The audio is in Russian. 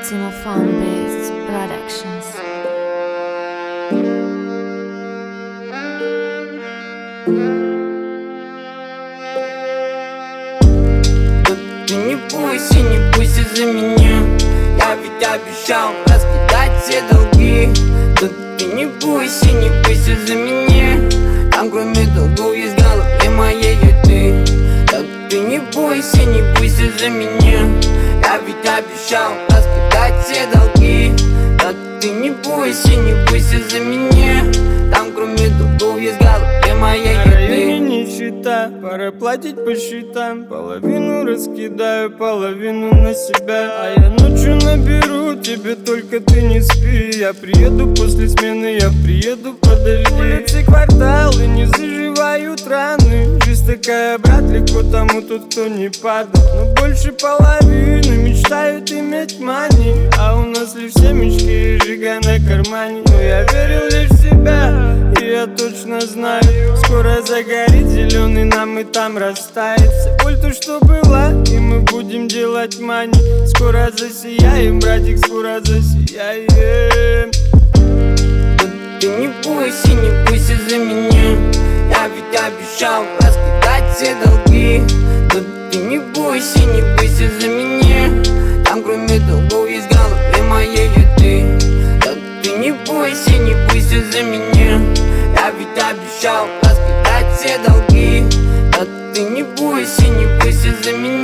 Ultimaphone Beats Productions. Ты не бойся за меня. Я ведь обещал раскидать все долги. Тут ты не бойся за меня. Там кроме долгов есть в голове моей и ты. Так ты не бойся за меня. Я ведь обещал раскидать все долги. Так ты не бойся за меня. Там кроме долгов есть в голове моей и ты. Нищета, пора платить по счетам. Половину раскидаю, половину на себя. А я ночью наберу тебе, только ты не спи. Я приеду после смены, я приеду, подожди. Улицы, кварталы не заживают раны. Жизнь такая, брат, легко тому тот, кто не падает. Но больше половины мечтают иметь мани. А у нас лишь все мечты и жига на кармане. Но я верил лишь в себя, и я точно знаю, скоро загорит зеленый, нам и там растает вся боль, то, что была, и мы будем делать мани. Скоро засияем, братик, скоро засияем. Ты не бойся за меня. Я ведь обещал раскидать все долги. Тут ты не бойся за меня. Там кроме долгов есть в голове моей и ты. Так ты не бойся за меня. Я ведь обещал раскидать все долги. Так ты не бойся за меня.